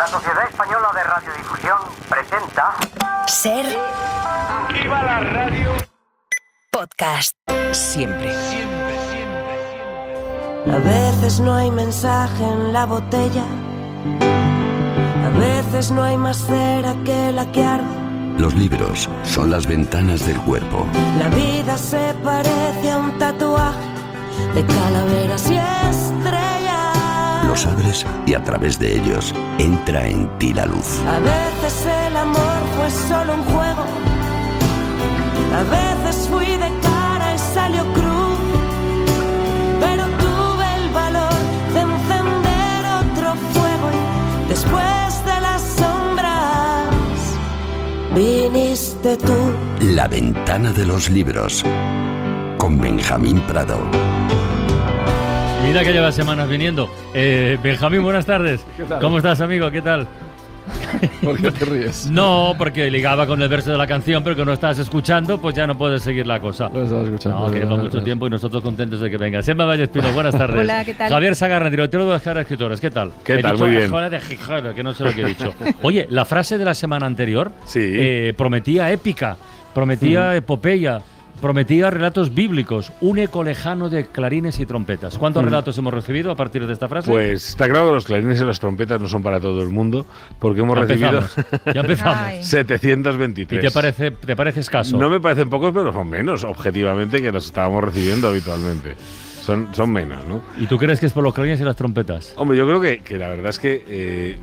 La Sociedad Española de Radiodifusión presenta... Ser... ¡Viva la radio! Podcast. Siempre. A veces no hay mensaje en la botella. A veces no hay más cera que la que arde. Los libros son las ventanas del cuerpo. La vida se parece a un tatuaje de calaveras y estrellas. Los abres y a través de ellos entra en ti la luz. A veces el amor fue solo un juego. A veces fui de cara y salió cruz. Pero tuve el valor de encender otro fuego y después de las sombras viniste tú. La ventana de los libros con Benjamín Prado. Mira que lleva semanas viniendo. Benjamín, buenas tardes. ¿Qué tal? ¿Cómo estás, amigo? ¿Qué tal? ¿Por qué te ríes? No, porque ligaba con el verso de la canción, pero que no estás escuchando, pues ya no puedes seguir la cosa. Lo estaba escuchando. No, que lleva mucho tiempo y nosotros contentos de que venga. Sema Vallespino, buenas tardes. Hola, ¿qué tal? Javier Sagarra, director de las Caras Escritores, ¿qué tal? ¿Qué He tal? dicho Muy bien. Escuela de Gijón, que no sé lo que he dicho. Oye, la frase de la semana anterior Sí. prometía épica, prometía epopeya, prometía relatos bíblicos, un eco lejano de clarines y trompetas. ¿Cuántos relatos hemos recibido a partir de esta frase? Pues está claro que los clarines y las trompetas no son para todo el mundo, porque hemos Ya recibido empezamos. Ya empezamos. Ay. 723. ¿Y te parece escaso? No me parecen pocos, pero son menos, objetivamente, que los estábamos recibiendo habitualmente. Son menos, ¿no? ¿Y tú crees que es por los clarines y las trompetas? Hombre, yo creo que la verdad es que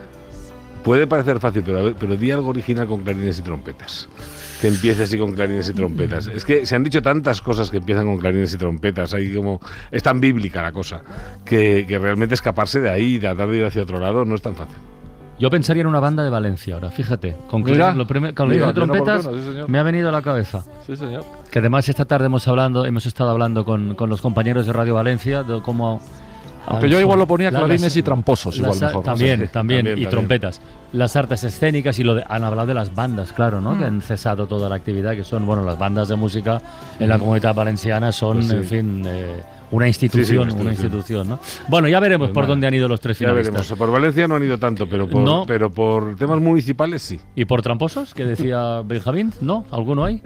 puede parecer fácil, pero di algo original con clarines y trompetas. Que empiece así con clarines y trompetas. Es que se han dicho tantas cosas que empiezan con clarines y trompetas. Hay como, es tan bíblica la cosa, que realmente escaparse de ahí y tratar de ir hacia otro lado no es tan fácil. Yo pensaría en una banda de Valencia ahora, fíjate. Con Mira, clarines y trompetas sí, señor. me ha venido a la cabeza. Sí, señor. Que además esta tarde hemos estado hablando con los compañeros de Radio Valencia de cómo... Aunque yo igual lo ponía clarines y tramposos, igual mejor. También, Sí, también, y también. trompetas. Las artes escénicas y han hablado de las bandas, claro, ¿no? Que han cesado toda la actividad, que son, bueno, las bandas de música en la comunidad valenciana son, Pues sí. en fin, una institución, Sí, una institución, ¿no? Bueno, ya veremos Pues por nada. dónde han ido los tres Ya finalistas. veremos. Por Valencia no han ido tanto, pero No. por temas municipales sí. ¿Y por tramposos, que decía Benjamín? ¿No? ¿Alguno hay?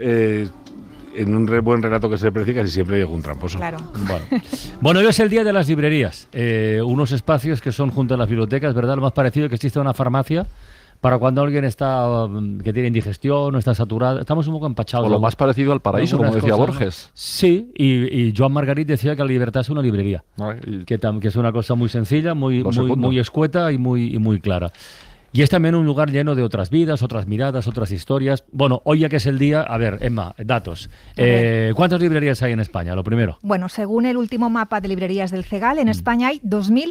En un buen relato que se precie casi siempre hay algún tramposo. Claro. Bueno, hoy es el día de las librerías, unos espacios que son junto a las bibliotecas, ¿verdad? Lo más parecido que existe una farmacia para cuando alguien está que tiene indigestión o está saturado. Estamos un poco empachados. O lo más parecido al paraíso, como algunas decía cosas, ¿no? Borges. Sí, y Joan Margarit decía que la libertad es una librería, Y que es una cosa muy sencilla, muy Lo segundo. muy escueta y muy clara. Y es también un lugar lleno de otras vidas, otras miradas, otras historias. Bueno, hoy ya que es el día, a ver, Emma, datos. ¿Cuántas librerías hay en España? Lo primero. Bueno, según el último mapa de librerías del CEGAL, en España hay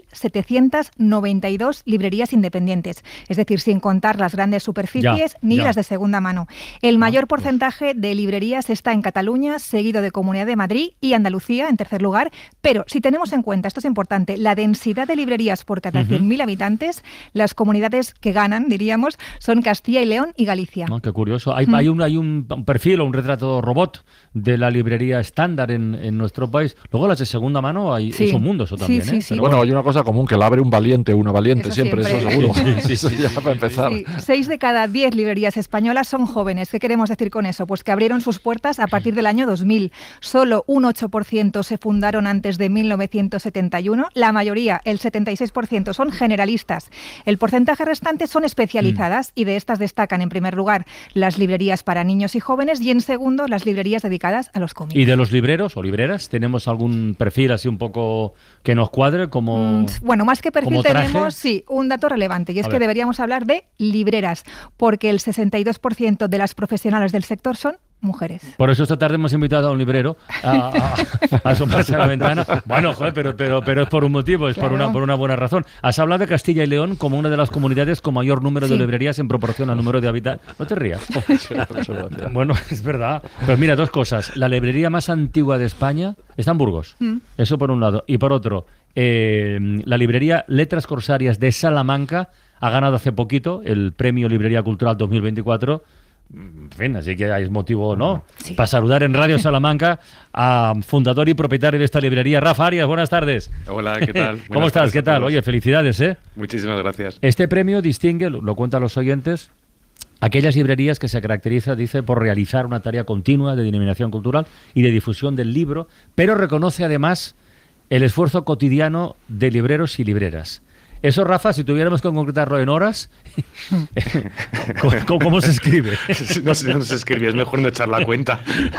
2.792 librerías independientes, es decir, sin contar las grandes superficies ni ya. las de segunda mano. El mayor porcentaje de librerías está en Cataluña, seguido de Comunidad de Madrid y Andalucía en tercer lugar, pero si tenemos en cuenta, esto es importante, la densidad de librerías por cada 100.000 habitantes, las comunidades que ganan, diríamos, son Castilla y León y Galicia. No, qué curioso. Hay un perfil o un retrato robot de la librería estándar en nuestro país. Luego las de segunda mano Sí. es un mundo eso también. Sí, ¿eh? sí. Pero bueno, hay una cosa común, que la abre un valiente o una valiente, Eso siempre, siempre. eso seguro. Sí, Eso ya para empezar. Sí, 6 de cada 10 librerías españolas son jóvenes. ¿Qué queremos decir con eso? Pues que abrieron sus puertas a partir del año 2000. Solo un 8% se fundaron antes de 1971. La mayoría, el 76%, son generalistas. El porcentaje restante son especializadas y de estas destacan en primer lugar las librerías para niños y jóvenes y en segundo las librerías dedicadas a los cómics. ¿Y de los libreros o libreras tenemos algún perfil así un poco que nos cuadre como... Bueno, más que perfil como traje? tenemos, sí, un dato relevante y es A que ver. deberíamos hablar de libreras, porque el 62% de las profesionales del sector son mujeres. Por eso esta tarde hemos invitado a un librero a asomarse a la ventana. Bueno, joder, pero es por un motivo, es Claro. por una buena razón. Has hablado de Castilla y León como una de las comunidades con mayor número de Sí. librerías en proporción al número de habitantes. No te rías. Bueno, es verdad. Pero mira, dos cosas. La librería más antigua de España está en Burgos. Eso por un lado. Y por otro, la librería Letras Corsarias de Salamanca ha ganado hace poquito el Premio Librería Cultural 2024 En fin, así que hay motivo, ¿no? Sí. Para saludar en Radio Salamanca a fundador y propietario de esta librería, Rafa Arias. Buenas tardes. Hola, ¿qué tal? ¿Cómo Buenas estás? tardes ¿Qué a tal? todos. Oye, felicidades, ¿eh? Muchísimas gracias. Este premio distingue, lo cuentan los oyentes, aquellas librerías que se caracterizan, dice, por realizar una tarea continua de denominación cultural y de difusión del libro, pero reconoce además el esfuerzo cotidiano de libreros y libreras. Eso, Rafa, si tuviéramos que concretarlo en horas, ¿cómo se escribe? No sé, no se escribe, es mejor no echar la cuenta.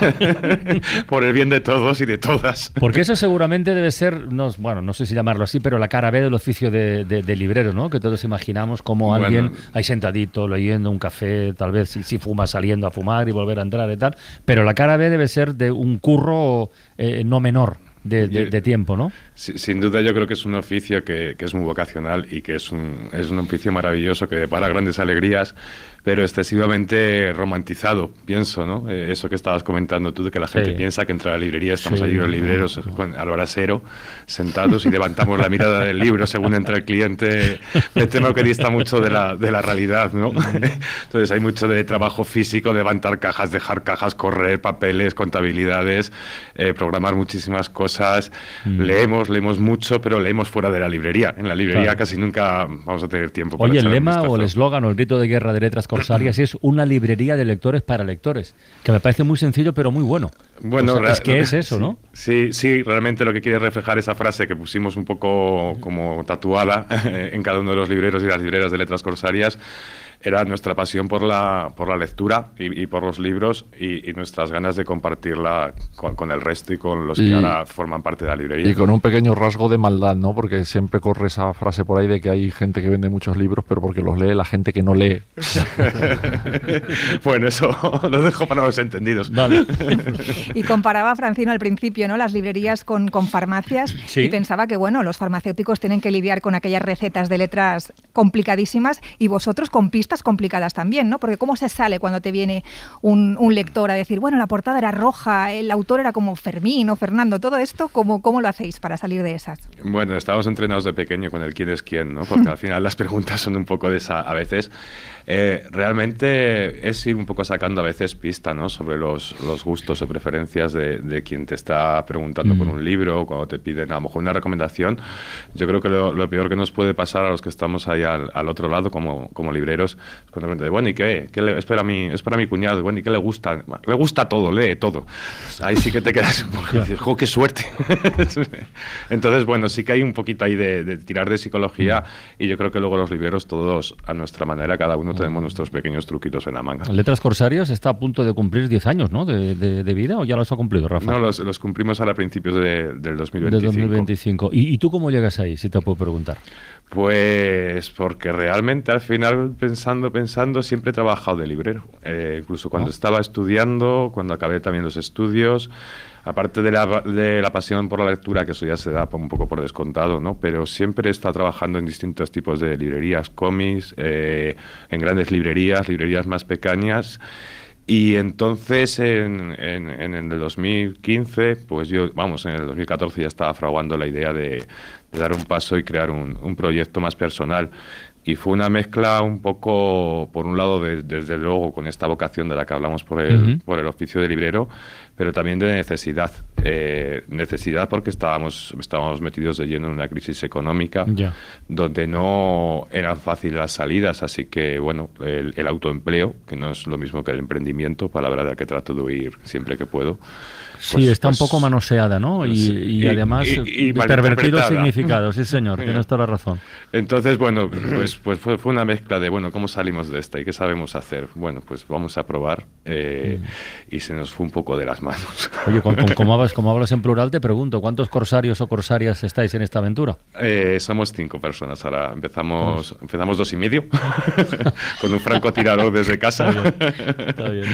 Por el bien de todos y de todas. Porque eso seguramente debe ser, no sé si llamarlo así, pero la cara B del oficio de librero, ¿no? Que todos imaginamos como Bueno. alguien ahí sentadito, leyendo un café, tal vez si fuma saliendo a fumar y volver a entrar y tal. Pero la cara B debe ser de un curro no menor de tiempo, ¿no? Sin duda yo creo que es un oficio que es muy vocacional y que es un oficio maravilloso que depara grandes alegrías, pero excesivamente romantizado, pienso, ¿no? Eso que estabas comentando tú, de que la gente piensa que entra a la librería, estamos allí los libreros al brasero, sentados y levantamos la mirada del libro según entra el cliente. Me temo que dista mucho de la realidad, ¿no? Entonces hay mucho de trabajo físico, levantar cajas, dejar cajas, correr, papeles, contabilidades, programar muchísimas cosas. Leemos mucho, pero leemos fuera de la librería. En la librería casi nunca vamos a tener tiempo para Oye, el echar un lema vistazo. o el eslogan o el grito de guerra de Letras Corsarias es una librería de lectores para lectores, que me parece muy sencillo pero muy bueno. Bueno, O sea, es que es eso, ¿no? Sí, realmente lo que quiere reflejar esa frase que pusimos un poco como tatuada en cada uno de los libreros y las libreras de Letras Corsarias era nuestra pasión por la lectura y por los libros y nuestras ganas de compartirla con el resto y con los que ahora forman parte de la librería. Y con un pequeño rasgo de maldad, ¿no? Porque siempre corre esa frase por ahí de que hay gente que vende muchos libros, pero porque los lee la gente que no lee. Bueno, eso lo dejo para los entendidos. Vale. Y comparaba Francino al principio, ¿no? Las librerías con farmacias Sí. y pensaba que, bueno, los farmacéuticos tienen que lidiar con aquellas recetas de letras complicadísimas y vosotros con pistas complicadas también, ¿no? Porque ¿cómo se sale cuando te viene un lector a decir, bueno, la portada era roja, el autor era como Fermín o Fernando, todo esto, ¿cómo lo hacéis para salir de esas? Bueno, estábamos entrenados de pequeño con el quién es quién, ¿no? Porque al final las preguntas son un poco de esa, a veces. Realmente es ir un poco sacando a veces pista, ¿no? Sobre los gustos o preferencias de quien te está preguntando por un libro, cuando te piden a lo mejor una recomendación. Yo creo que lo peor que nos puede pasar a los que estamos ahí al otro lado como libreros es cuando preguntan, bueno, ¿y qué? Es para mi cuñado, bueno, ¿y qué le gusta? Le gusta todo, lee todo. Ahí sí que te quedas un poco y dices, ¡jo, qué suerte! Entonces, bueno, sí que hay un poquito ahí de tirar de psicología y yo creo que luego los libreros todos a nuestra manera, cada uno tenemos nuestros pequeños truquitos en la manga. Letras Corsarias está a punto de cumplir 10 años, ¿no? De vida, ¿o ya los ha cumplido, Rafa? No, los cumplimos ahora a principios del 2025. De 2025. ¿Y tú cómo llegas ahí, si te puedo preguntar? Pues porque realmente al final, pensando, siempre he trabajado de librero. Incluso cuando estaba estudiando, cuando acabé también los estudios, aparte de la pasión por la lectura, que eso ya se da un poco por descontado, ¿no? Pero siempre he estado trabajando en distintos tipos de librerías, cómics, en grandes librerías más pequeñas. Y entonces en el 2015, pues en el 2014 ya estaba fraguando la idea de dar un paso y crear un proyecto más personal. Y fue una mezcla un poco, por un lado, desde luego, con esta vocación de la que hablamos por el oficio de librero, pero también de necesidad. Necesidad porque estábamos metidos de lleno en una crisis económica, donde no eran fáciles las salidas, así que, bueno, el autoempleo, que no es lo mismo que el emprendimiento, palabra de la que trato de huir siempre que puedo. Sí, está un poco manoseada, ¿no? Y además pervertido significado, sí señor, tienes toda la razón. Entonces, bueno, pues fue una mezcla de, bueno, ¿cómo salimos de esta y qué sabemos hacer? Bueno, pues vamos a probar y se nos fue un poco de las manos. Oye, como hablas en plural, te pregunto, ¿cuántos corsarios o corsarias estáis en esta aventura? Somos 5 personas, ahora empezamos 2 y medio, con un francotirador desde casa. Está bien.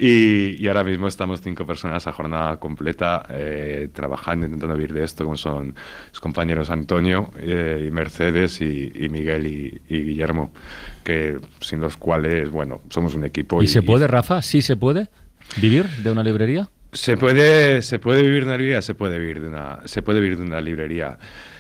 Y ahora mismo estamos 5 personas a jornada completa trabajando, intentando vivir de esto, como son los compañeros Antonio y Mercedes y Miguel y Guillermo, que sin los cuales, bueno, somos un equipo. ¿Y se puede, Rafa? ¿Sí se puede vivir de una librería? Se puede vivir de una librería, se puede vivir de una librería.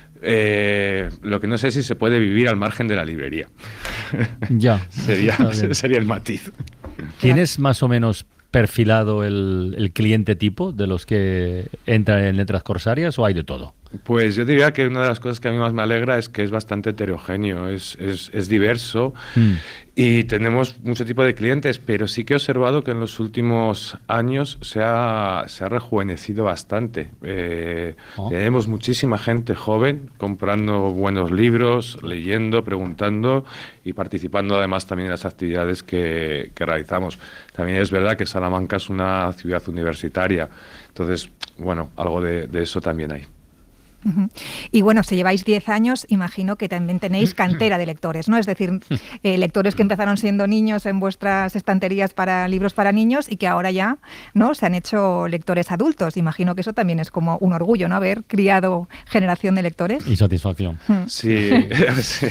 Lo que no sé es si se puede vivir al margen de la librería. Ya. sería el matiz. ¿Tienes más o menos perfilado el cliente tipo de los que entran en Letras Corsarias o hay de todo? Pues yo diría que una de las cosas que a mí más me alegra es que es bastante heterogéneo, es diverso y tenemos mucho tipo de clientes, pero sí que he observado que en los últimos años se ha rejuvenecido bastante. Tenemos muchísima gente joven comprando buenos libros, leyendo, preguntando y participando además también en las actividades que realizamos. También es verdad que Salamanca es una ciudad universitaria, entonces, bueno, algo de eso también hay. Y bueno, si lleváis 10 años, imagino que también tenéis cantera de lectores, ¿no? Es decir, lectores que empezaron siendo niños en vuestras estanterías para libros para niños y que ahora ya, ¿no?, se han hecho lectores adultos. Imagino que eso también es como un orgullo, ¿no?, haber criado generación de lectores. Y satisfacción. Sí, sí.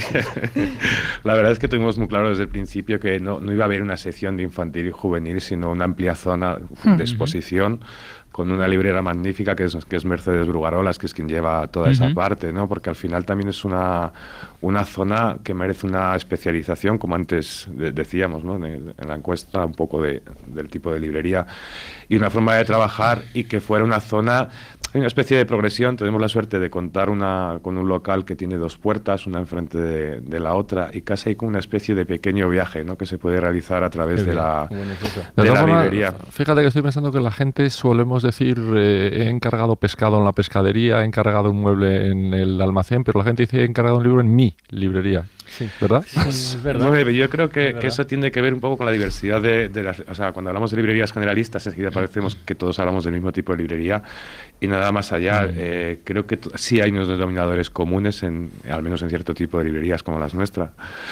La verdad es que tuvimos muy claro desde el principio que no iba a haber una sección de infantil y juvenil, sino una amplia zona de exposición, con una librera magnífica que es Mercedes Brugarolas, que es quien lleva toda esa parte, ¿no? Porque al final también es una zona que merece una especialización, como antes decíamos, ¿no?, en la encuesta, un poco del tipo de librería, y una forma de trabajar, y que fuera una zona, una especie de progresión. Tenemos la suerte de contar con un local que tiene 2 puertas, una enfrente de la otra, y casi hay como una especie de pequeño viaje, ¿no?, que se puede realizar a través de la librería. Fíjate que estoy pensando que la gente solemos decir he encargado pescado en la pescadería, he encargado un mueble en el almacén, pero la gente dice he encargado un libro en mi librería. Sí. ¿Verdad? Sí, es verdad. No, yo creo que eso tiene que ver un poco con la diversidad de las... O sea, cuando hablamos de librerías generalistas, enseguida parecemos que todos hablamos del mismo tipo de librería y nada más allá. Creo que sí hay unos denominadores comunes, al menos en cierto tipo de librerías como las nuestras.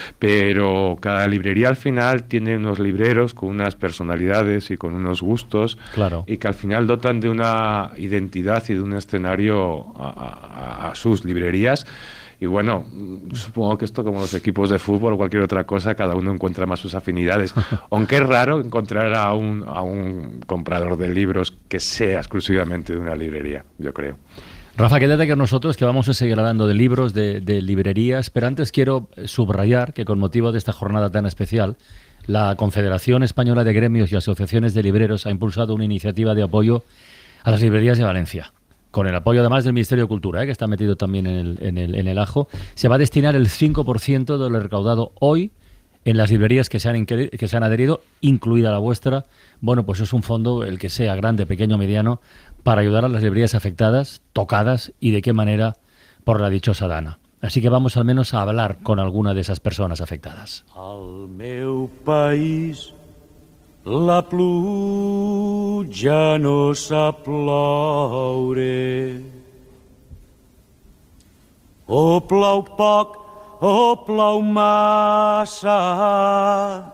Pero cada librería al final tiene unos libreros con unas personalidades y con unos gustos, claro, y que al final dotan de una identidad y de un escenario a sus librerías. Y bueno, supongo que esto, como los equipos de fútbol o cualquier otra cosa, cada uno encuentra más sus afinidades. Aunque es raro encontrar a un comprador de libros que sea exclusivamente de una librería, yo creo. Rafa, quédate con nosotros, que vamos a seguir hablando de libros, de librerías, pero antes quiero subrayar que con motivo de esta jornada tan especial, la Confederación Española de Gremios y Asociaciones de Libreros ha impulsado una iniciativa de apoyo a las librerías de Valencia. Con el apoyo además del Ministerio de Cultura, que está metido también en el ajo. Se va a destinar el 5% de lo recaudado hoy en las librerías que se han adherido, incluida la vuestra. Bueno, pues es un fondo, el que sea grande, pequeño, mediano, para ayudar a las librerías afectadas, tocadas y de qué manera por la dichosa Dana. Así que vamos al menos a hablar con alguna de esas personas afectadas. Al meu país la pluja no sap ploure. O plou poc o plou massa.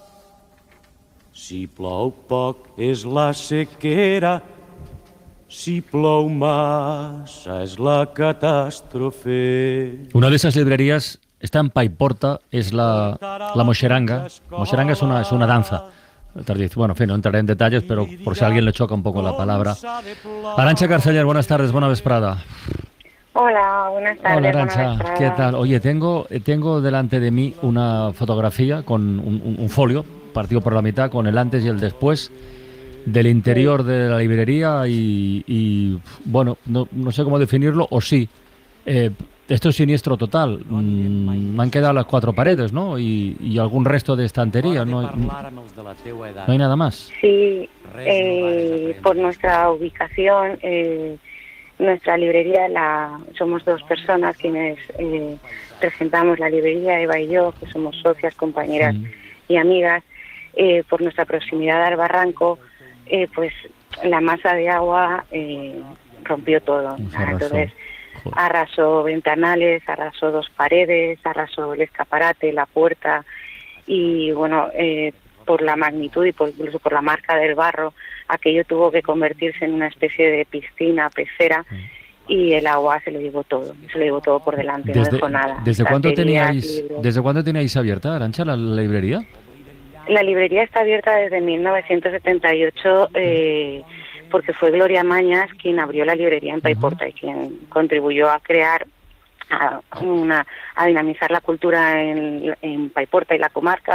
Si plou poc és la sequera, si plou massa és la catàstrofe. Una de esas librerías está en Paiporta, es la Moixeranga. Moixeranga es una danza. Bueno, en fin, no entraré en detalles, pero por si a alguien le choca un poco la palabra. Arantxa Carceller, buenas tardes, buena vesprada. Hola, buenas tardes. Hola, Arantxa, ¿qué tal? Oye, tengo delante de mí una fotografía con un folio partido por la mitad con el antes y el después del interior de la librería y bueno, no sé cómo definirlo, o sí. Esto es siniestro total. Me han quedado las 4 paredes, ¿no? Y algún resto de estantería. No hay nada más. Sí, por nuestra ubicación, nuestra librería, somos 2 personas quienes presentamos la librería, Eva y yo, que somos socias, compañeras y amigas. Por nuestra proximidad al barranco, pues la masa de agua rompió todo. Entonces, arrasó ventanales, arrasó 2 paredes, arrasó el escaparate, la puerta y bueno, por la magnitud y incluso por la marca del barro, aquello tuvo que convertirse en una especie de piscina, pecera y el agua se lo llevó todo por delante, no dejó nada. ¿Desde cuándo teníais abierta, Arantxa, la librería? La librería está abierta desde 1978 porque fue Gloria Mañas quien abrió la librería en Paiporta y quien contribuyó a crear, a dinamizar la cultura en Paiporta y la comarca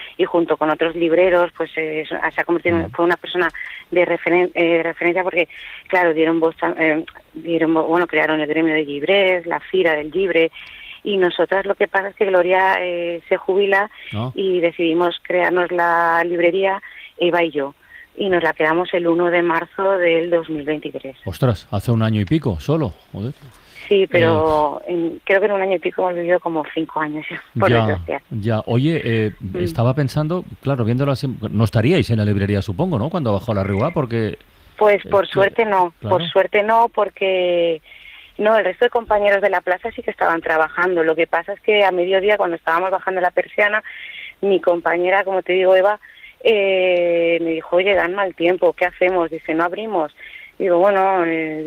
y junto con otros libreros pues se ha convertido fue una persona de referencia porque claro crearon el gremio de llibrers, la Fira del Llibre, y nosotras lo que pasa es que Gloria se jubila y decidimos crearnos la librería Eva y yo, y nos la quedamos el 1 de marzo del 2023. Ostras, hace un año y pico solo, joder. Sí, pero creo que en un año y pico hemos vivido como 5 años ya, por desgracia. Ya, oye, estaba pensando, claro, viéndolo así, no estaríais en la librería, supongo, ¿no?, cuando bajó la Riuà, porque... Pues por suerte no, claro. Por suerte no, porque... No, el resto de compañeros de la plaza sí que estaban trabajando. Lo que pasa es que a mediodía, cuando estábamos bajando la persiana, mi compañera, como te digo, Eva, me dijo, oye, dan mal tiempo, ¿qué hacemos? Dice, ¿no abrimos? Digo, bueno,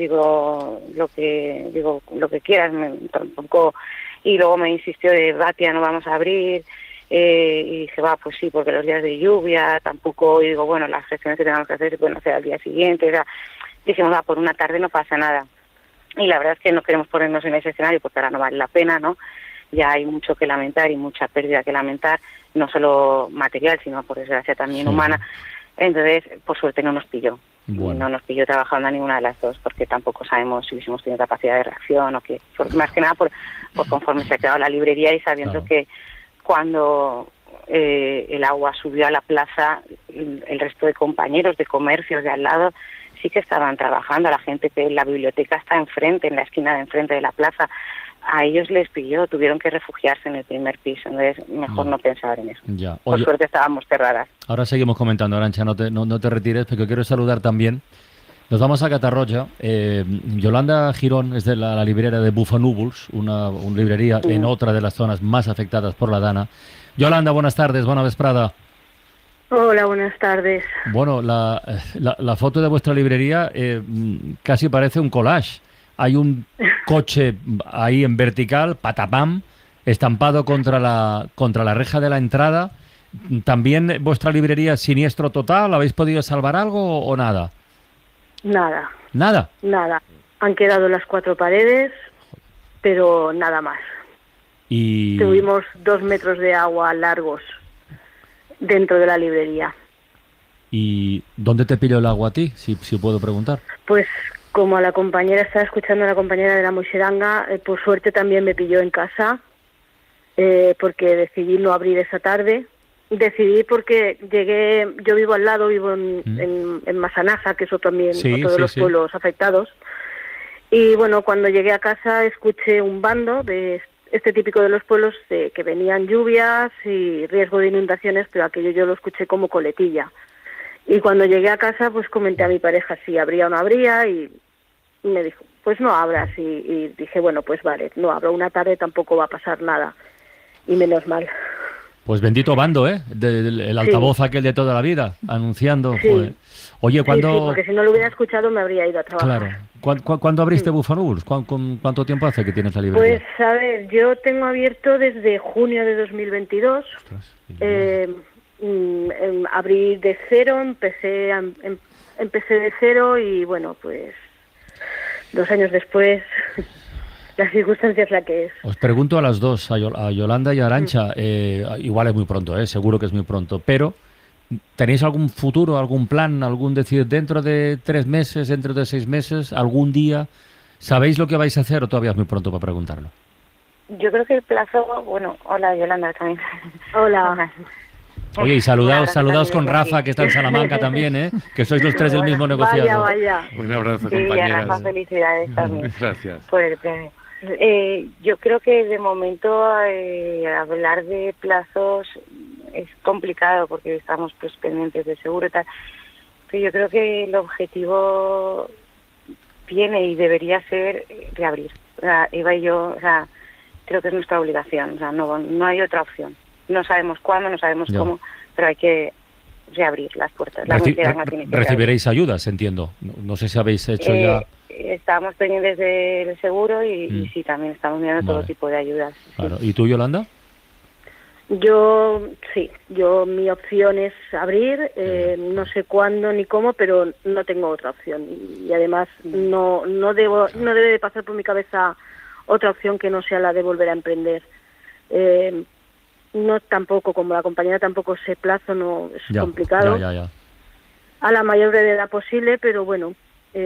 lo que quieras, tampoco. Y luego me insistió de, Batia, no vamos a abrir. Y dije, pues sí, porque los días de lluvia tampoco. Y digo, bueno, las gestiones que tengamos que hacer se pueden hacer al día siguiente. O sea, dijimos, por una tarde no pasa nada. Y la verdad es que no queremos ponernos en ese escenario porque ahora no vale la pena, ¿no? Ya hay mucho que lamentar y mucha pérdida que lamentar, no solo material, sino por desgracia también humana. Entonces, por suerte no nos pilló. Bueno. No nos pilló trabajando a ninguna de las dos, porque tampoco sabemos si hubiésemos tenido capacidad de reacción o qué. Más que nada por conforme se ha quedado la librería y sabiendo que cuando el agua subió a la plaza, el resto de compañeros de comercios de al lado sí que estaban trabajando. La gente que la biblioteca está enfrente, en la esquina de enfrente de la plaza, a ellos les pilló, tuvieron que refugiarse en el primer piso, entonces mejor no pensar en eso. Ya. Oye, por suerte estábamos cerradas. Ahora seguimos comentando, Arantxa, no te retires, porque quiero saludar también. Nos vamos a Catarroja. Yolanda Girón es de la librera de Bufanúvols, una librería en otra de las zonas más afectadas por la Dana. Yolanda, buenas tardes, buena vesprada. Hola, buenas tardes. Bueno, la foto de vuestra librería casi parece un collage. Hay un coche ahí en vertical, patapam, estampado contra la reja de la entrada. ¿También vuestra librería siniestro total? ¿Habéis podido salvar algo o nada? Nada. ¿Nada? Nada. Han quedado las 4 paredes, pero nada más. Y... Tuvimos 2 metros de agua largos dentro de la librería. ¿Y dónde te pilló el agua a ti, si puedo preguntar? Pues como a la compañera, estaba escuchando a la compañera de la Moixeranga, por suerte también me pilló en casa, porque decidí no abrir esa tarde. Decidí porque yo vivo al lado, vivo en Masanaja, que es otro de los pueblos afectados. Y bueno, cuando llegué a casa escuché un bando de este típico de los pueblos que venían lluvias y riesgo de inundaciones, pero aquello yo lo escuché como coletilla. Y cuando llegué a casa, pues comenté a mi pareja si abría o no abría, y me dijo, pues no abras. Y dije, bueno, pues vale, no abro, una tarde tampoco va a pasar nada. Y menos mal. Pues bendito bando, el altavoz aquel de toda la vida, anunciando. Sí. Joder. Oye, ¿cuándo...? Sí, porque si no lo hubiera escuchado me habría ido a trabajar. Claro. ¿Cuándo abriste Bufanúvols? ¿Cuánto tiempo hace que tienes la librería? Pues, a ver, yo tengo abierto desde junio de 2022. Abrí de cero, empecé de cero y bueno, pues 2 años después... La circunstancia es la que es. Os pregunto a las dos, a Yolanda y a Arantxa, igual es muy pronto, seguro que es muy pronto, pero ¿tenéis algún futuro, algún plan, decir, dentro de 3 meses, dentro de 6 meses, algún día? ¿Sabéis lo que vais a hacer o todavía es muy pronto para preguntarlo? Yo creo que el plazo... Bueno, hola Yolanda también. Hola. Oye, y saludaos con Rafa, que está en Salamanca también, que sois los 3 del mismo negociado. Vaya. Un abrazo, sí, compañeras. Y a Rafa, felicidades también. Gracias. Por el premio. Yo creo que de momento hablar de plazos es complicado porque estamos pues pendientes de seguro y tal, pero yo creo que el objetivo tiene y debería ser reabrir. O sea, Eva y yo, creo que es nuestra obligación, no hay otra opción. No sabemos cuándo, no sabemos cómo, pero hay que reabrir las puertas. Recibiréis ayudas, entiendo. No sé si habéis hecho ya... Estamos pendientes del seguro y sí, también estamos mirando todo tipo de ayudas. Claro. ¿Y tú, Yolanda? Yo mi opción es abrir, no sé cuándo ni cómo, pero no tengo otra opción. Y además no debe de pasar por mi cabeza otra opción que no sea la de volver a emprender. no tampoco, como la compañera tampoco sé plazo, no es complicado. Ya. A la mayor brevedad posible, pero bueno,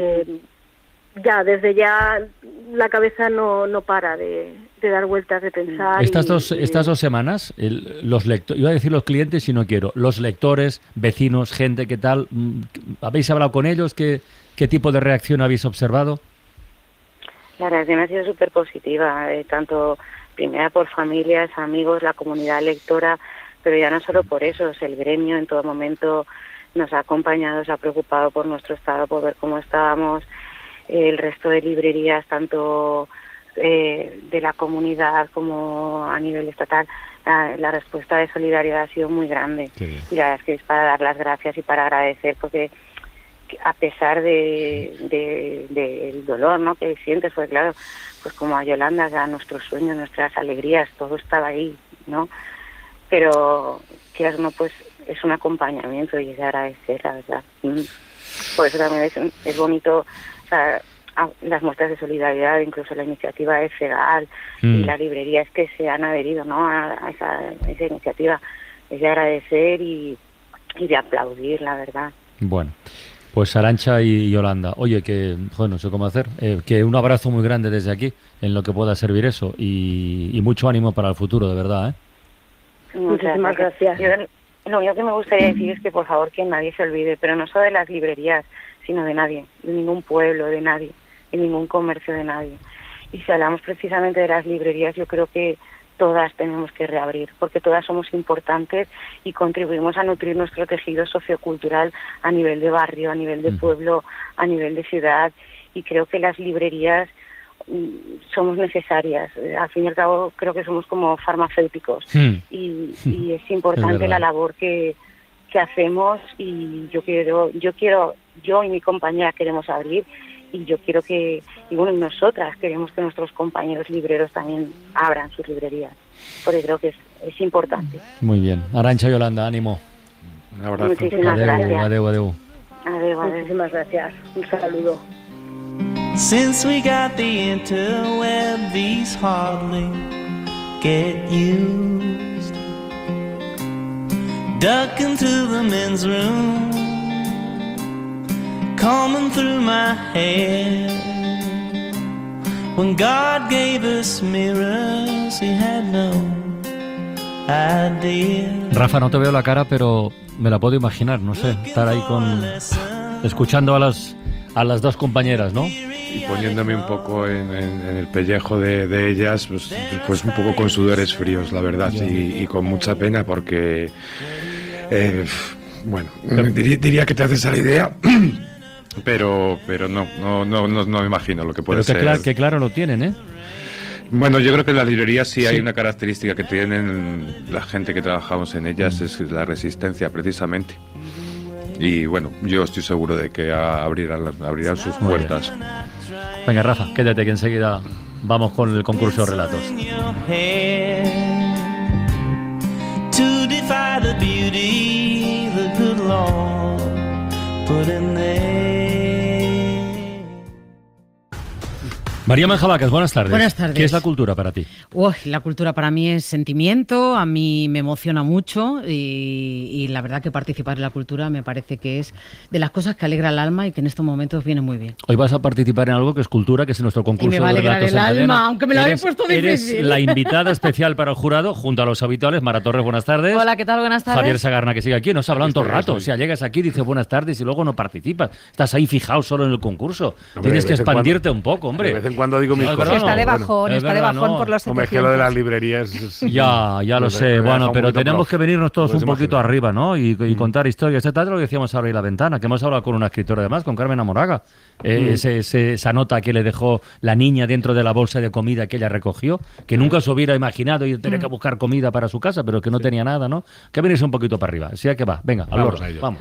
desde ya la cabeza no para de dar vueltas, de pensar. Estas dos semanas, los lectores, iba a decir los clientes si no quiero, los lectores, vecinos, gente, ¿qué tal? ¿Habéis hablado con ellos? ¿Qué tipo de reacción habéis observado? La reacción ha sido súper positiva, tanto primera por familias, amigos, la comunidad lectora, pero ya no solo por eso, el gremio en todo momento nos ha acompañado, se ha preocupado por nuestro estado, por ver cómo estábamos, el resto de librerías, tanto de la comunidad como a nivel estatal, la respuesta de solidaridad ha sido muy grande. Y la verdad es que es para dar las gracias y para agradecer, porque a pesar del dolor, ¿no?, que sientes, pues claro, pues como a Yolanda, ya nuestros sueños, nuestras alegrías, todo estaba ahí, ¿no? Pero quieras o no, pues es un acompañamiento y es de agradecer, la verdad. Por eso también es bonito, o sea, las muestras de solidaridad, incluso la iniciativa de FEGAL y la librería, es que se han adherido, ¿no?, a esa iniciativa. Es de agradecer y de aplaudir, la verdad. Bueno, pues Arantxa y Yolanda, oye, que no sé cómo hacer, que un abrazo muy grande desde aquí en lo que pueda servir eso y mucho ánimo para el futuro, de verdad, ¿eh? Muchísimas gracias. Yo, lo único que me gustaría decir es que por favor que nadie se olvide, pero no solo de las librerías, sino de nadie, de ningún pueblo, de nadie, de ningún comercio, de nadie. Y si hablamos precisamente de las librerías, yo creo que todas tenemos que reabrir, porque todas somos importantes y contribuimos a nutrir nuestro tejido sociocultural a nivel de barrio, a nivel de pueblo, a nivel de ciudad, y creo que las librerías somos necesarias. Al fin y al cabo creo que somos como farmacéuticos y es importante la labor que hacemos, y yo y mi compañera queremos abrir, y yo quiero y nosotras queremos que nuestros compañeros libreros también abran sus librerías, porque creo que es importante. Muy bien. Arantxa, Yolanda, ánimo. Un abrazo. Muchísimas gracias. Adeu. Muchísimas gracias. Un saludo. Since we got the interweb, these hardly get used. Duck into the men's room, combing through my hair. When God gave us mirrors, he had no idea. Rafa, no te veo la cara, pero me la puedo imaginar, no sé, estar ahí escuchando a las dos compañeras, ¿no? Y poniéndome un poco en el pellejo de ellas, pues un poco con sudores fríos, la verdad, y con mucha pena, porque diría que te haces a la idea, pero no me imagino lo que puede ser. Pero que claro lo tienen, ¿eh? Bueno, yo creo que en las librerías sí hay una característica que tienen la gente que trabajamos en ellas, es la resistencia, precisamente. Y bueno, yo estoy seguro de que abrirán sus puertas. Venga, Rafa, quédate que enseguida vamos con el concurso de relatos. María Manjabacas, buenas tardes. Buenas tardes. ¿Qué es la cultura para ti? La cultura para mí es sentimiento, a mí me emociona mucho y la verdad que participar en la cultura me parece que es de las cosas que alegra el alma y que en estos momentos viene muy bien. Hoy vas a participar en algo que es cultura, que es nuestro concurso de relatos. Y me va a alegrar el alma, aunque me lo habéis puesto difícil. Eres la invitada especial para el jurado, junto a los habituales. Mara Torres, buenas tardes. Hola, ¿qué tal? Buenas tardes. Javier Sagarna, que sigue aquí, nos hablan todo el rato. O sea, llegas aquí, dices buenas tardes y luego no participas. Estás ahí fijado solo en el concurso. Hombre, tienes que expandirte un poco, hombre. De vez en cuando digo mis cosas. Está de bajón, por los 700. Hombre, es que lo de las librerías... Ya lo sé, bueno, pero tenemos que venirnos todos un poquito arriba, ¿no? Y contar historias. Esta tarde lo que decíamos, abrir la ventana, que hemos hablado con una escritora además, con Carmen Amoraga. Esa nota que le dejó la niña dentro de la bolsa de comida que ella recogió, que nunca se hubiera imaginado y tener que buscar comida para su casa, pero que no tenía nada, ¿no? Que venirse un poquito para arriba. Así que va, venga, al loro, vamos.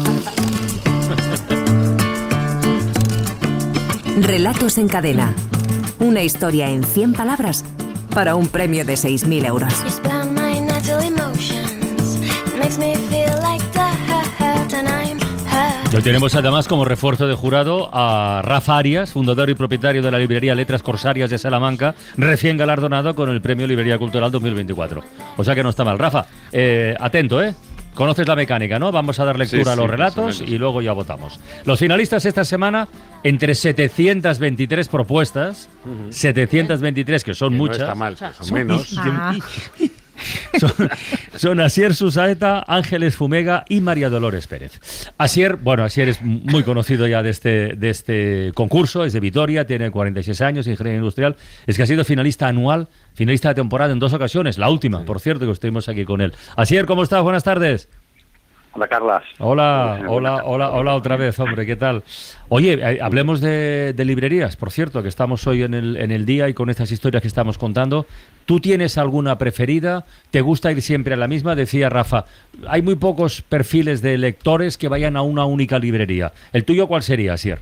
Relatos en cadena. Una historia en 100 palabras para un premio de 6.000 euros. Hoy tenemos además como refuerzo de jurado a Rafa Arias, fundador y propietario de la librería Letras Corsarias de Salamanca, recién galardonado con el Premio Librería Cultural 2024. O sea que no está mal. Rafa, atento, ¿eh? Conoces la mecánica, ¿no? Vamos a dar lectura a los relatos y luego ya votamos. Los finalistas esta semana, entre 723 propuestas, 723, que son muchas. No está mal, son menos. Son Asier Susaeta, Ángeles Fumega y María Dolores Pérez. Asier es muy conocido ya de este concurso, es de Vitoria, tiene 46 años, ingeniero industrial. Es que ha sido finalista anual, finalista de temporada en 2 ocasiones, la última, por cierto, que estuvimos aquí con él. Asier, ¿cómo estás? Buenas tardes. Hola, Carlas. Hola otra vez, hombre, ¿qué tal? Oye, hablemos de librerías, por cierto, que estamos hoy en el día y con estas historias que estamos contando. ¿Tú tienes alguna preferida? ¿Te gusta ir siempre a la misma? Decía Rafa, hay muy pocos perfiles de lectores que vayan a una única librería. ¿El tuyo cuál sería, Asier?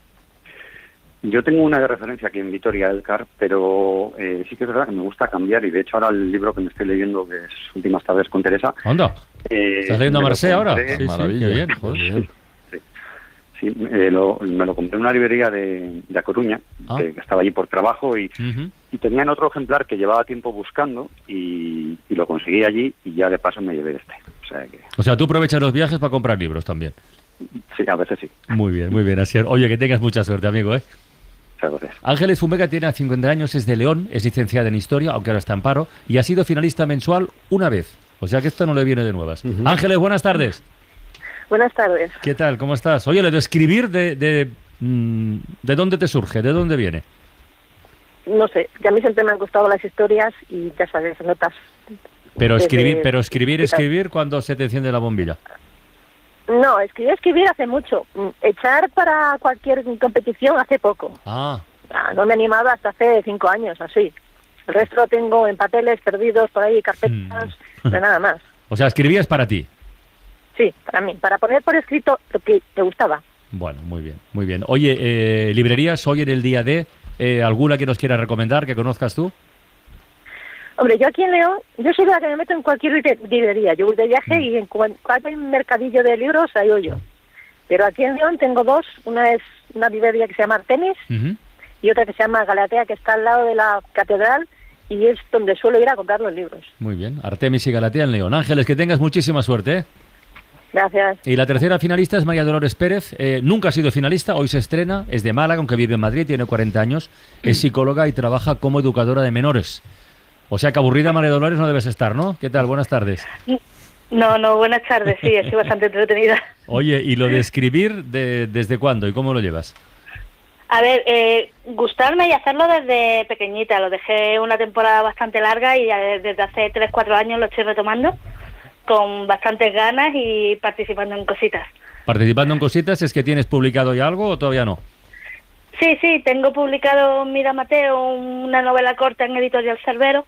Yo tengo una de referencia aquí en Vitoria, Elcar, pero sí que es verdad que me gusta cambiar, y de hecho ahora el libro que me estoy leyendo, que es Últimas tardes con Teresa... ¿Anda? ¿Estás leyendo a Marcé ahora? Sí, maravilla. Sí, bien, joder. Sí, me lo compré en una librería de A Coruña, que estaba allí por trabajo, y tenían otro ejemplar que llevaba tiempo buscando, y lo conseguí allí, y ya de paso me llevé este. O sea, tú aprovechas los viajes para comprar libros también. Sí, a veces sí. Muy bien, Asier. Oye, que tengas mucha suerte, amigo, ¿eh? Muchas gracias. Ángeles Fumega tiene 50 años, es de León, es licenciada en Historia, aunque ahora está en paro, y ha sido finalista mensual una vez. O sea que esto no le viene de nuevas. Ángeles, buenas tardes. Buenas tardes. ¿Qué tal? ¿Cómo estás? Oye, lo de escribir, ¿de dónde te surge? ¿De dónde viene? No sé, que a mí siempre me han gustado las historias y ya sabes, notas. Pero escribir cuando se te enciende la bombilla. No, escribir hace mucho. Echar para cualquier competición hace poco. No me he animado hasta hace 5 años, así. El resto lo tengo en papeles perdidos por ahí, carpetas, de nada más. O sea, escribías para ti. Sí, para mí, para poner por escrito lo que te gustaba. Bueno, muy bien. Oye, librerías, hoy en el día de, ¿alguna que nos quieras recomendar, que conozcas tú? Hombre, yo aquí en León, yo soy la que me meto en cualquier librería. Yo voy de viaje y en cuando hay un mercadillo de libros, ahí voy yo. Pero aquí en León tengo 2. Una es una librería que se llama Artemis y otra que se llama Galatea, que está al lado de la catedral, y es donde suelo ir a comprar los libros. Muy bien, Artemis y Galatea en León. Ángeles, que tengas muchísima suerte, ¿eh? Gracias. Y la tercera finalista es María Dolores Pérez. Nunca ha sido finalista, hoy se estrena, es de Málaga, aunque vive en Madrid, tiene 40 años, es psicóloga y trabaja como educadora de menores. O sea que aburrida, María Dolores, no debes estar, ¿no? ¿Qué tal? Buenas tardes. No, buenas tardes, sí, estoy bastante entretenida. Oye, ¿y lo de escribir, desde cuándo y cómo lo llevas? A ver, gustarme y hacerlo desde pequeñita. Lo dejé una temporada bastante larga y desde hace 3-4 años lo estoy retomando con bastantes ganas y participando en cositas. ¿Participando en cositas es que tienes publicado ya algo o todavía no? Sí, tengo publicado Mira Mateo, una novela corta en Editorial Cerbero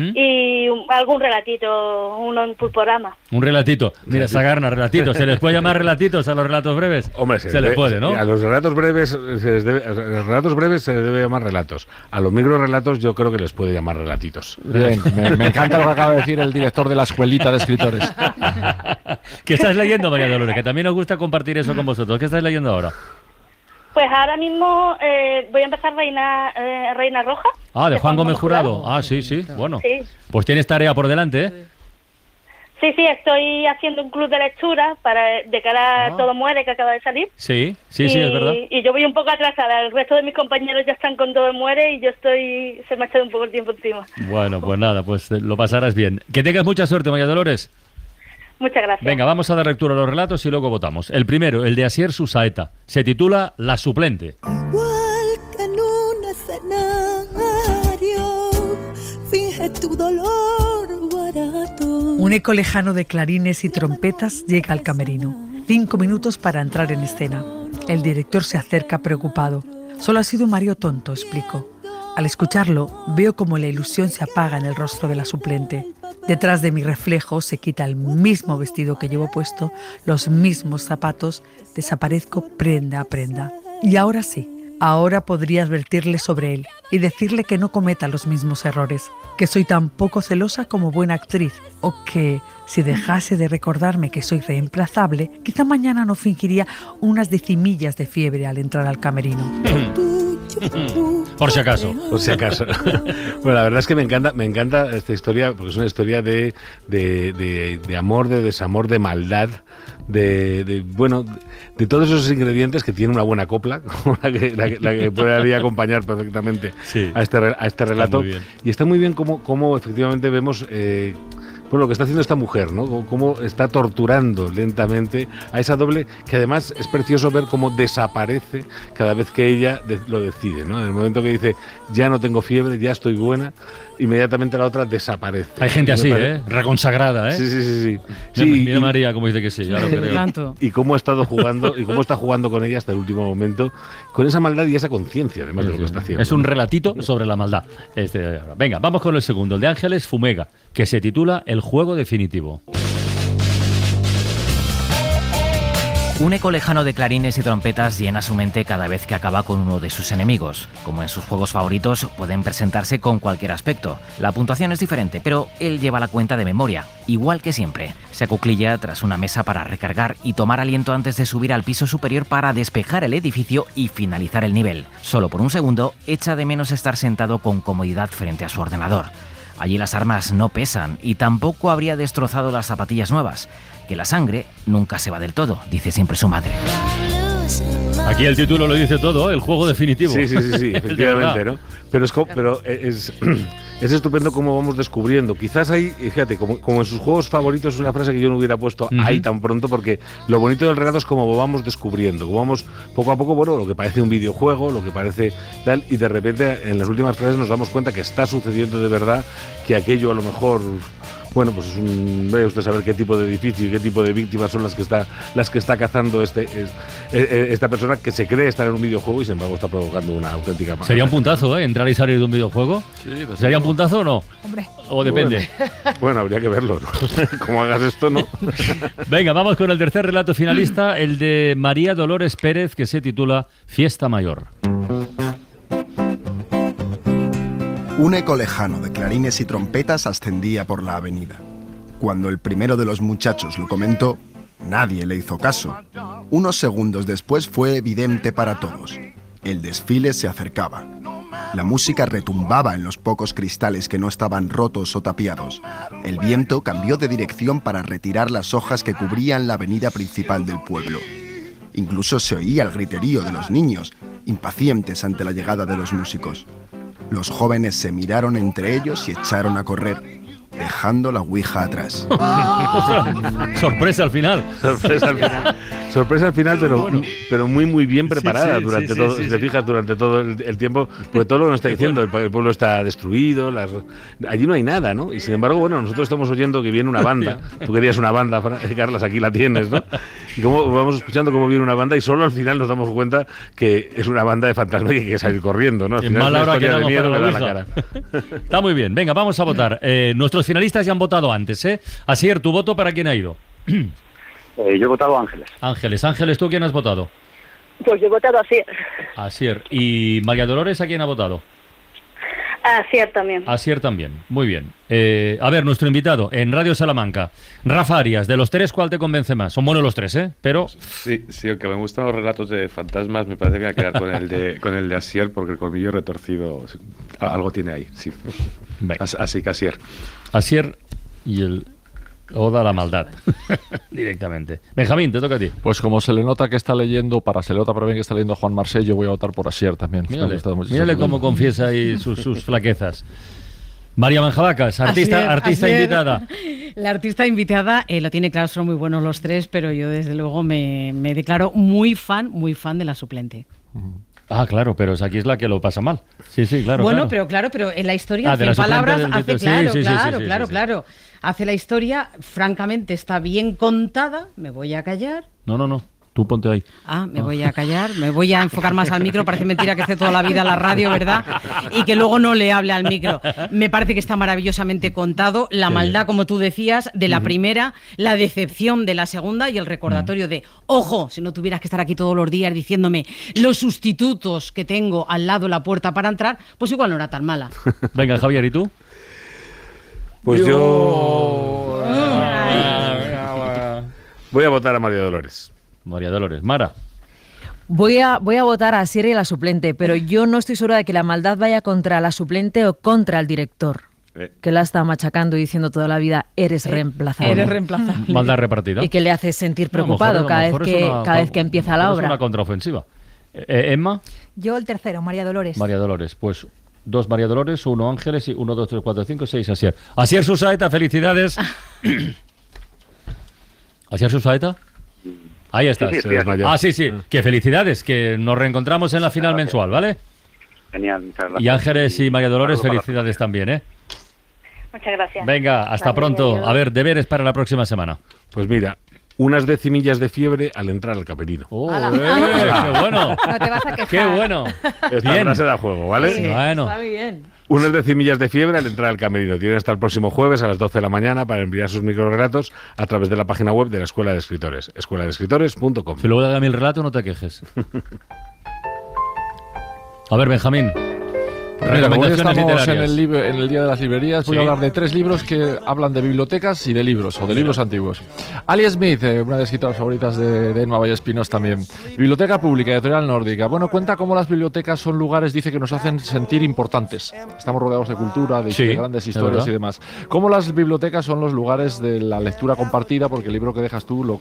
y algún relatito, uno en Pulporama. Un relatito. Mira, Sagarna, relatitos. ¿Se les puede llamar relatitos a los relatos breves? Hombre, se les puede, ¿no? A los relatos breves se les debe llamar relatos. A los microrelatos yo creo que les puede llamar relatitos. Bien, me encanta lo que acaba de decir el director de la escuelita de escritores. ¿Qué estás leyendo, María Dolores? Que también nos gusta compartir eso con vosotros. ¿Qué estás leyendo ahora? Pues ahora mismo voy a empezar Reina Roja. De Juan Gómez Jurado. Sí. Bueno, sí. Pues tienes tarea por delante, ¿eh? Sí, estoy haciendo un club de lectura de cara a Todo Muere, que acaba de salir. Sí, es verdad. Y yo voy un poco atrasada. El resto de mis compañeros ya están con Todo Muere y yo se me ha echado un poco el tiempo encima. Bueno, pues nada, pues lo pasarás bien. Que tengas mucha suerte, María Dolores. Muchas gracias. Venga, vamos a dar lectura a los relatos y luego votamos. El primero, el de Asier Susaeta. Se titula La suplente. Igual que en un escenario, finge tu dolor barato. Un eco lejano de clarines y trompetas llega al camerino. 5 minutos para entrar en escena. El director se acerca preocupado. Solo ha sido un mareo tonto, explicó. Al escucharlo, veo como la ilusión se apaga en el rostro de la suplente. Detrás de mi reflejo se quita el mismo vestido que llevo puesto, los mismos zapatos, desaparezco prenda a prenda. Y ahora sí, ahora podría advertirle sobre él y decirle que no cometa los mismos errores. que soy tan poco celosa como buena actriz, o que si dejase de recordarme que soy reemplazable, quizá mañana no fingiría unas decimillas de fiebre al entrar al camerino. Por si acaso. Por si acaso. Bueno, la verdad es que me encanta esta historia, porque es una historia de amor, de desamor, de maldad, de todos esos ingredientes que tiene una buena copla, como la que podría acompañar perfectamente a este relato. Y está muy bien cómo efectivamente vemos lo que está haciendo esta mujer, ¿no? Cómo está torturando lentamente a esa doble, que además es precioso ver cómo desaparece cada vez que ella lo decide, ¿no? En el momento que dice, ya no tengo fiebre, ya estoy buena, inmediatamente la otra desaparece. Hay gente así, reconsagrada, Sí. Mira María cómo dice que sí, ya lo creo. Y cómo ha estado jugando, y cómo está jugando con ella hasta el último momento, con esa maldad y esa conciencia, además de lo que está haciendo. Es un relatito sobre la maldad. Venga, vamos con el segundo, el de Ángeles Fumega, que se titula El juego definitivo. Un eco lejano de clarines y trompetas llena su mente cada vez que acaba con uno de sus enemigos. Como en sus juegos favoritos, pueden presentarse con cualquier aspecto. La puntuación es diferente, pero él lleva la cuenta de memoria, igual que siempre. Se acuclilla tras una mesa para recargar y tomar aliento antes de subir al piso superior para despejar el edificio y finalizar el nivel. Solo por un segundo, echa de menos estar sentado con comodidad frente a su ordenador. Allí las armas no pesan y tampoco habría destrozado las zapatillas nuevas. Que la sangre nunca se va del todo, dice siempre su madre. Aquí el título lo dice todo, el juego definitivo. Sí, efectivamente, ¿no? Pero es estupendo cómo vamos descubriendo. Quizás ahí, fíjate, como en sus juegos favoritos, es una frase que yo no hubiera puesto ahí tan pronto, porque lo bonito del relato es cómo vamos descubriendo, cómo vamos poco a poco, lo que parece un videojuego, lo que parece tal, y de repente en las últimas frases nos damos cuenta que está sucediendo de verdad, que aquello a lo mejor... Bueno, pues vaya usted a saber qué tipo de edificio y qué tipo de víctimas son las que está cazando esta persona que se cree estar en un videojuego y sin embargo está provocando una auténtica maldad. Sería un puntazo, entrar y salir de un videojuego. Sí, pues ¿Sería un puntazo o no? Hombre. O depende. Bueno, habría que verlo, ¿no? Como hagas esto, ¿no? Venga, vamos con el tercer relato finalista, el de María Dolores Pérez, que se titula Fiesta Mayor. Un eco lejano de clarines y trompetas ascendía por la avenida. Cuando el primero de los muchachos lo comentó, nadie le hizo caso. Unos segundos después fue evidente para todos. El desfile se acercaba. La música retumbaba en los pocos cristales que no estaban rotos o tapiados. El viento cambió de dirección para retirar las hojas que cubrían la avenida principal del pueblo. Incluso se oía el griterío de los niños, impacientes ante la llegada de los músicos. Los jóvenes se miraron entre ellos y echaron a correr, dejando la ouija atrás. Sorpresa al final. Sorpresa al final, pero muy bien preparada durante todo. Si te fijas, durante todo el tiempo, porque todo lo que nos está diciendo, el pueblo está destruido, allí no hay nada, ¿no? Y sin embargo, nosotros estamos oyendo que viene una banda. Tú querías una banda, Carlas, aquí la tienes, ¿no? Y como vamos escuchando cómo viene una banda y solo al final nos damos cuenta que es una banda de fantasmas y que hay que salir corriendo, ¿no? Al final mala hora que de miedo para me da la la cara. Está muy bien. Venga, vamos a votar. Nuestros finalistas ya han votado antes, ¿eh? Asier, ¿tu voto para quién ha ido? Yo he votado a Ángeles. Ángeles, ¿tú quién has votado? Pues yo he votado a Asier. Asier. ¿Y María Dolores a quién ha votado? A Asier también. Asier también. Muy bien. A ver, nuestro invitado en Radio Salamanca, Rafa Arias. De los tres, ¿cuál te convence más? Son buenos los tres, ¿eh? Pero... Sí, aunque me gustan los relatos de fantasmas, me parece que voy a quedar con el de Asier, porque el colmillo retorcido algo tiene ahí, sí. Así que Asier. Asier y el... Oda a la maldad, directamente. Benjamín, te toca a ti. Pues como se le nota que está leyendo, se le nota para bien que está leyendo Juan Marsé, yo voy a votar por Asier también. Mírale cómo confiesa ahí sus flaquezas. María Manjabacas, artista invitada. La artista invitada lo tiene claro, son muy buenos los tres, pero yo desde luego me declaro muy fan de la suplente. Ah, claro, pero aquí es la que lo pasa mal. Sí, claro. Bueno, claro. pero en la historia, en palabras, hace claro. Hace la historia, francamente, está bien contada. Me voy a callar. No. Tú ponte ahí. Me voy a callar, me voy a enfocar más al micro. Parece mentira que esté toda la vida en la radio, ¿verdad? Y que luego no le hable al micro. Me parece que está maravillosamente contado. La maldad, como tú decías, de la primera, la decepción de la segunda y el recordatorio de, ojo, si no tuvieras que estar aquí todos los días diciéndome los sustitutos que tengo al lado de la puerta para entrar, pues igual no era tan mala. Venga, Javier, ¿y tú? Pues yo... voy a votar a María Dolores. María Dolores. Mara. Voy a votar a Asier y a la suplente, pero yo no estoy segura de que la maldad vaya contra la suplente o contra el director, que la está machacando y diciendo toda la vida, eres reemplazable. Eres reemplazable. Maldad repartida. Y que le hace sentir preocupado cada vez que empieza la obra. Es una contraofensiva. Emma. Yo el tercero, María Dolores. María Dolores. Pues 2 María Dolores, 1 Ángeles y 1, 2, 3, 4, 5, 6 Asier. Asier Susaeta, felicidades. ¿Asier Susaeta? Ahí estás. Sí. Que felicidades, que nos reencontramos en la final mensual, ¿vale? Genial, muchas gracias. Y Ángeles y María Dolores, felicidades también, ¿eh? Muchas gracias. Venga, hasta pronto. A ver, deberes para la próxima semana. Pues mira, unas decimillas de fiebre al entrar al camerino. ¡Qué bueno! No te vas a quejar. ¡Qué bueno! Esta frase da juego, ¿vale? Sí, bueno. está bien. Unas decimillas de fiebre al entrar al camerino. Tienen hasta el próximo jueves a las 12 de la mañana para enviar sus microrelatos a través de la página web de la Escuela de Escritores, escueladeescritores.com. Si luego haga mi relato, no te quejes. A ver, Benjamín. Mira, hoy estamos literarias. en el Día de las Librerías. Voy a hablar de 3 libros que hablan de bibliotecas y de libros, o de libros antiguos. Ali Smith, una de las escritoras favoritas de Emma Vallespinos también. Biblioteca Pública, editorial nórdica. Bueno, cuenta cómo las bibliotecas son lugares, dice, que nos hacen sentir importantes. Estamos rodeados de cultura, de grandes historias y demás. Cómo las bibliotecas son los lugares de la lectura compartida, porque el libro que dejas tú lo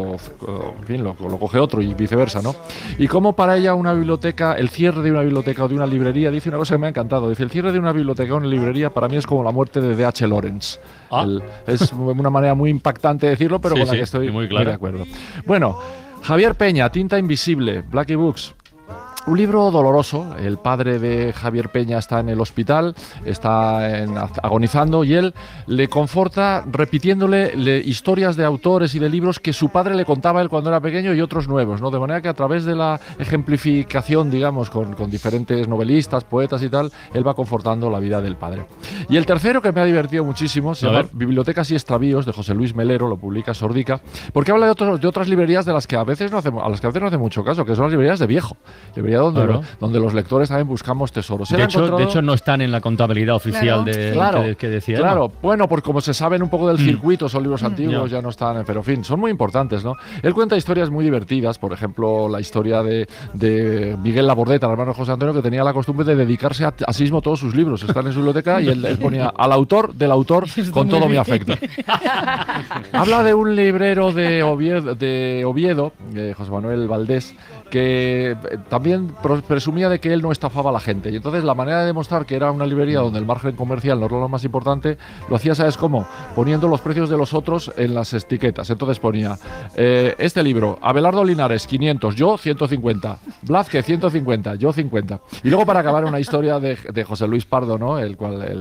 coge otro y viceversa, ¿no? Y cómo para ella una biblioteca, el cierre de una biblioteca o de una librería, dice una cosa que me ha encantado. Dice, el cierre de una biblioteca o una librería para mí es como la muerte de D.H. Lawrence. Es una manera muy impactante de decirlo, pero con la que estoy muy de acuerdo. Bueno, Javier Peña, Tinta Invisible, Blackie Books. Un libro doloroso. El padre de Javier Peña está en el hospital, está agonizando, y él le conforta repitiéndole historias de autores y de libros que su padre le contaba a él cuando era pequeño y otros nuevos, ¿no? De manera que a través de la ejemplificación, digamos, con diferentes novelistas, poetas y tal, él va confortando la vida del padre. Y el tercero, que me ha divertido muchísimo, se llama Bibliotecas y Extravíos, de José Luis Melero, lo publica Sordica, porque habla de otras librerías de las que a veces no hacemos mucho caso, que son las librerías de viejo. Donde los lectores también buscamos tesoros. De hecho, no están en la contabilidad oficial que decía. Claro, bueno, porque como se saben un poco del circuito, son libros antiguos, ya no están, pero en fin, son muy importantes, ¿no? Él cuenta historias muy divertidas, por ejemplo, la historia de Miguel Labordeta, el hermano de José Antonio, que tenía la costumbre de dedicarse a sí mismo todos sus libros. Están en su biblioteca y él ponía al autor del autor con todo mi afecto. Habla de un librero de Oviedo, José Manuel Valdés, que también presumía de que él no estafaba a la gente. Y entonces la manera de demostrar que era una librería donde el margen comercial no era lo más importante, lo hacía, ¿sabes cómo? Poniendo los precios de los otros en las etiquetas. Entonces ponía, este libro, Abelardo Linares, 500, yo 150. Blázquez, 150, yo 50. Y luego, para acabar, una historia de José Luis Pardo, ¿no? En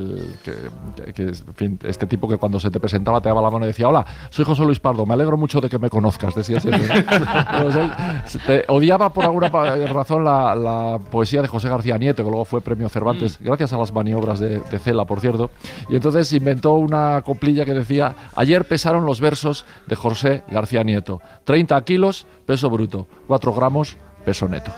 fin, este tipo que cuando se te presentaba te daba la mano y decía, hola, soy José Luis Pardo, me alegro mucho de que me conozcas, decía siempre. Él odiaba por alguna razón la poesía de José García Nieto, que luego fue premio Cervantes, gracias a las maniobras de Cela, por cierto. Y entonces inventó una coplilla que decía, ayer pesaron los versos de José García Nieto, 30 kilos, peso bruto, 4 gramos, peso neto.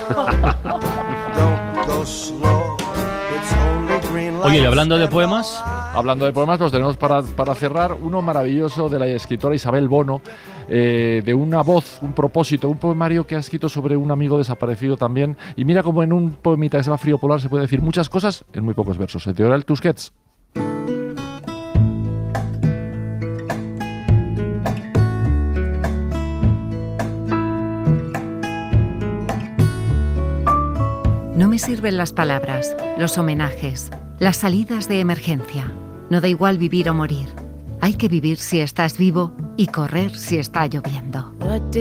Oye, y hablando de poemas... Hablando de poemas, los tenemos para cerrar uno maravilloso de la escritora Isabel Bono, de una voz, un propósito, un poemario que ha escrito sobre un amigo desaparecido también. Y mira cómo en un poemita que se llama Frío Polar se puede decir muchas cosas en muy pocos versos. Editorial Tusquets. No me sirven las palabras, los homenajes, las salidas de emergencia. No da igual vivir o morir. Hay que vivir si estás vivo y correr si está lloviendo.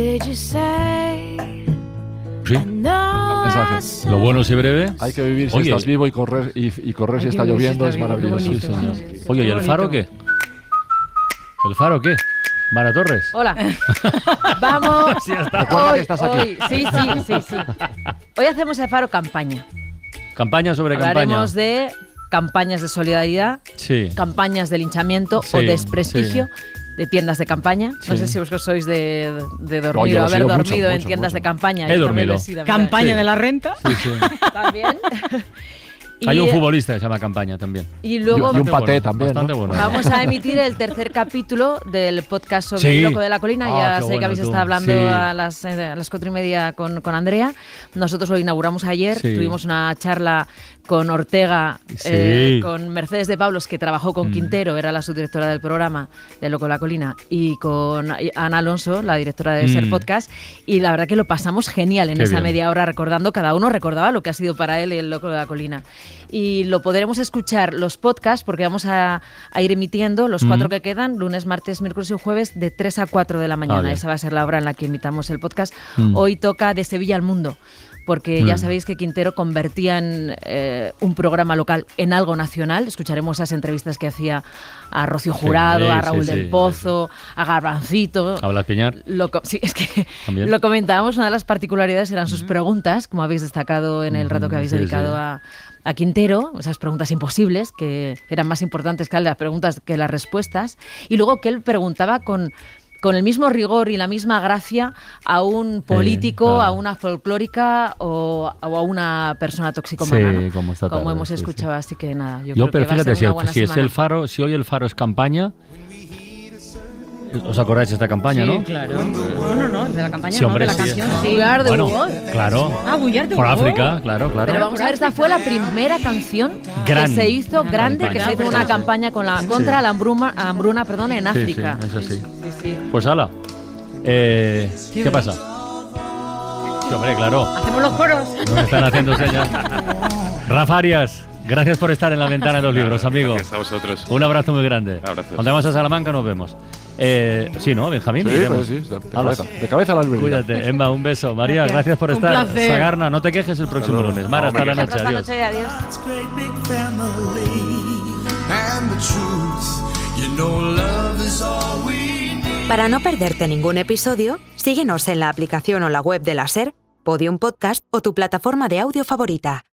Sí. Lo bueno y breve. Hay que vivir si estás vivo y correr si está lloviendo. Es maravilloso. Sí, señor. Oye, ¿y el faro qué? ¿El faro qué? Mara Torres. Hola. Vamos. Sí, está. Hoy, estás aquí. Sí. Hoy hacemos el faro campaña. Campaña sobre campaña. Hablaremos de campañas de solidaridad, campañas de linchamiento o desprestigio de tiendas de campaña. No sé si vosotros sois de dormir o haber dormido en tiendas de campaña. He dormido. Campaña de la renta. Sí. También. Hay un futbolista que se llama Campaña también. Y luego y un paté también. Bastante bueno. Vamos a emitir el tercer capítulo del podcast sobre el Loco de la Colina. Ya sé que habéis estado hablando a las 4:30 con Andrea. Nosotros lo inauguramos ayer. Tuvimos una charla con Ortega, con Mercedes de Pablos, que trabajó con Quintero, era la subdirectora del programa de Loco de la Colina, y con Ana Alonso, la directora de Ser Podcast, y la verdad que lo pasamos genial en esa media hora recordando, cada uno recordaba lo que ha sido para él el Loco de la Colina. Y lo podremos escuchar los podcasts, porque vamos a ir emitiendo los 4 que quedan, lunes, martes, miércoles y jueves, de 3 a 4 de la mañana. Esa va a ser la hora en la que emitamos el podcast. Hoy toca De Sevilla al Mundo, porque ya sabéis que Quintero convertía un programa local en algo nacional. Escucharemos esas entrevistas que hacía a Rocío Jurado, a Raúl del Pozo, a Garbancito. ¿A Blas Piñar? Es que lo comentábamos, una de las particularidades eran sus preguntas, como habéis destacado en el rato que habéis dedicado a Quintero, esas preguntas imposibles, que eran más importantes que las preguntas que las respuestas, y luego que él preguntaba con el mismo rigor y la misma gracia a un político, a una folclórica o a una persona toxicomana, como hemos escuchado. Así que nada, yo creo pero que va a fíjate, ser una buena semana. Es el Faro, si hoy el Faro es campaña, ¿os acordáis de esta campaña, no? Sí, claro. No, de la campaña, sí, hombre, de la canción. Sí, bueno, claro. Bullar de por Hugo. África, claro. Pero vamos a ver, esta fue la primera canción que se hizo grande, que se hizo una campaña contra la hambruna, en África. Sí, eso sí. Pues hala. ¿Qué pasa? Sí, hombre, claro. Hacemos los coros. Nos están haciendo señas. Rafa Arias, gracias por estar en la ventana de los libros, amigo. Gracias a vosotros. Un abrazo muy grande. Abrazos. Cuando vamos a Salamanca nos vemos. Sí, ¿no, Benjamín? Sí, de cabeza a la librería. Cuídate. Emma, un beso. María, gracias por estar. Placer. Sagarna, no te quejes el próximo lunes. Mar, hasta la noche. Hasta la Adiós. noche, adiós. Para no perderte ningún episodio, síguenos en la aplicación o la web de la SER, Podium Podcast o tu plataforma de audio favorita.